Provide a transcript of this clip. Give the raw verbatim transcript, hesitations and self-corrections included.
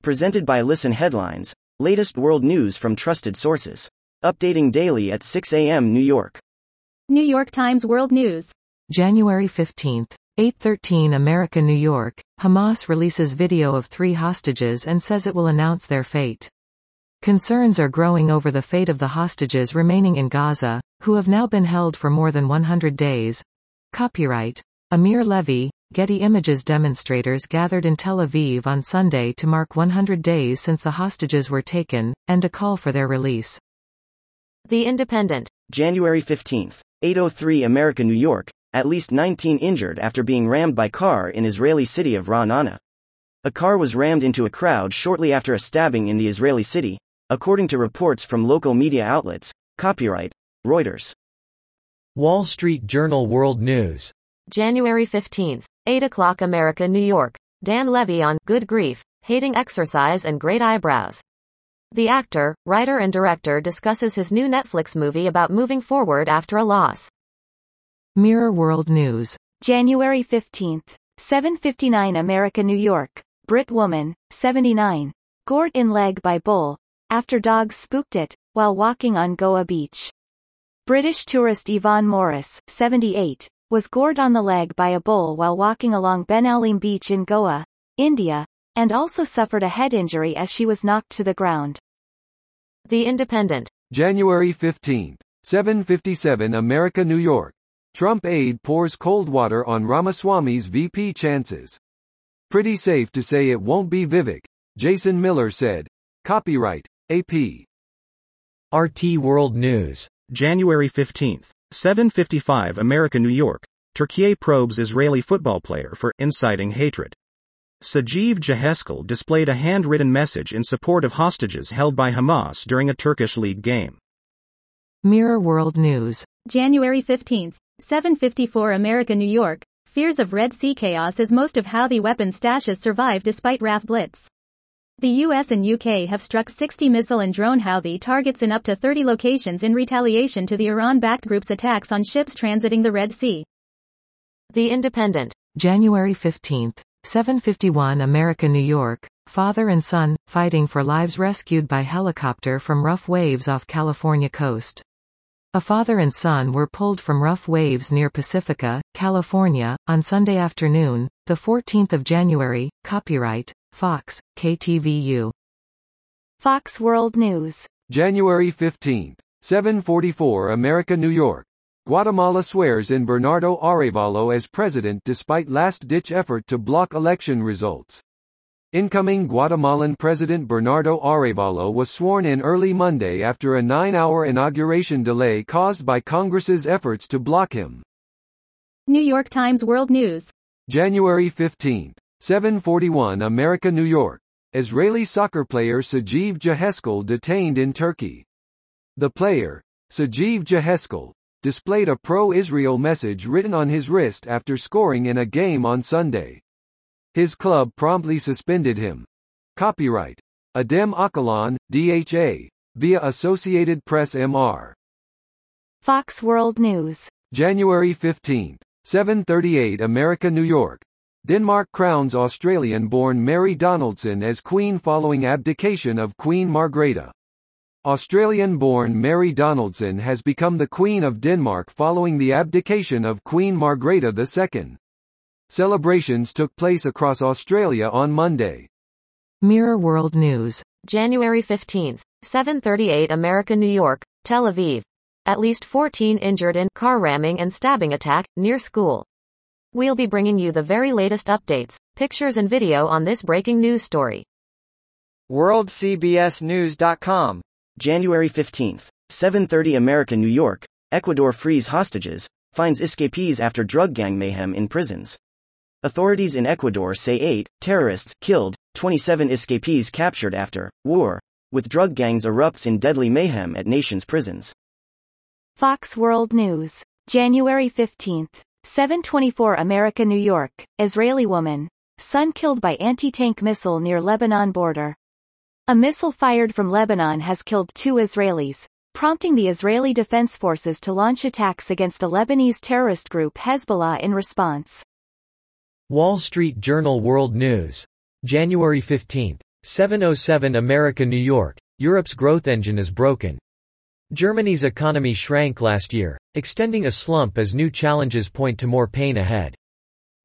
Presented by Listen Headlines, latest world news from trusted sources. Updating daily at six a m New York. New York Times World News. January fifteenth, eight thirteen America, New York. Hamas releases video of three hostages and says it will announce their fate. Concerns are growing over the fate of the hostages remaining in Gaza, who have now been held for more than one hundred days. Copyright Amir Levy. Getty Images. Demonstrators gathered in Tel Aviv on Sunday to mark one hundred days since the hostages were taken, and to call for their release. The Independent. January fifteenth, eight oh three America, New York. At least nineteen injured after being rammed by car in Israeli city of Ra'anana. A car was rammed into a crowd shortly after a stabbing in the Israeli city, according to reports from local media outlets. Copyright Reuters. Wall Street Journal World News. January fifteenth, eight o'clock America, New York. Dan Levy on Good Grief, Hating Exercise and Great Eyebrows. The actor, writer and director discusses his new Netflix movie about moving forward after a loss. Mirror World News. January fifteenth, seven fifty-nine America, New York. Brit woman, seventy-nine, gored in leg by bull, after dogs spooked it, while walking on Goa Beach. British tourist Yvonne Morris, seventy-eight, was gored on the leg by a bull while walking along Ben Alim Beach in Goa, India, and also suffered a head injury as she was knocked to the ground. The Independent. January fifteenth, seven fifty-seven America, New York. Trump aide pours cold water on Ramaswamy's V P chances. Pretty safe to say it won't be Vivek, Jason Miller said. Copyright A P. R T World News. January fifteenth, seven fifty-five America, New York. Turkey probes Israeli football player for inciting hatred. Sajiv Jeheskal displayed a handwritten message in support of hostages held by Hamas during a Turkish league game. Mirror World News. January fifteenth, seven fifty-four America, New York. Fears of Red Sea chaos as most of Houthi weapon stashes survive despite R A F blitz. The U S and U K have struck sixty missile and drone Houthi targets in up to thirty locations in retaliation to the Iran-backed group's attacks on ships transiting the Red Sea. The Independent. January fifteenth, seven fifty-one America, New York. Father and son, fighting for lives rescued by helicopter from rough waves off California coast. A father and son were pulled from rough waves near Pacifica, California, on Sunday afternoon, the fourteenth of January. Copyright Fox, K T V U. Fox World News. January fifteenth, seven forty-four America, New York. Guatemala swears in Bernardo Arévalo as president despite last-ditch effort to block election results. Incoming Guatemalan President Bernardo Arévalo was sworn in early Monday after a nine-hour inauguration delay caused by Congress's efforts to block him. New York Times World News. January fifteenth, seven forty-one America, New York. Israeli soccer player Sajiv Jeheskal detained in Turkey. The player, Sajiv Jeheskal, displayed a pro-Israel message written on his wrist after scoring in a game on Sunday. His club promptly suspended him. Copyright Adem Akalan, D H A, via Associated Press M R. Fox World News. January fifteenth, seven thirty-eight America, New York. Denmark crowns Australian-born Mary Donaldson as Queen following abdication of Queen Margrethe. Australian-born Mary Donaldson has become the Queen of Denmark following the abdication of Queen Margrethe the Second. Celebrations took place across Australia on Monday. Mirror World News. January fifteenth, seven thirty-eight America, New York. Tel Aviv. At least fourteen injured in car ramming and stabbing attack near school. We'll be bringing you the very latest updates, pictures and video on this breaking news story. World C B S News dot com. January fifteenth, seven thirty America, New York. Ecuador frees hostages, finds escapees after drug gang mayhem in prisons. Authorities in Ecuador say eight terrorists killed, twenty-seven escapees captured after war with drug gangs erupts in deadly mayhem at nation's prisons. Fox World News. January fifteenth, seven twenty-four America, New York. Israeli woman, son killed by anti-tank missile near Lebanon border. A missile fired from Lebanon has killed two Israelis, prompting the Israeli Defense Forces to launch attacks against the Lebanese terrorist group Hezbollah in response. Wall Street Journal World News. January fifteenth, seven oh seven America New York, Europe's growth engine is broken. Germany's economy shrank last year, extending a slump as new challenges point to more pain ahead.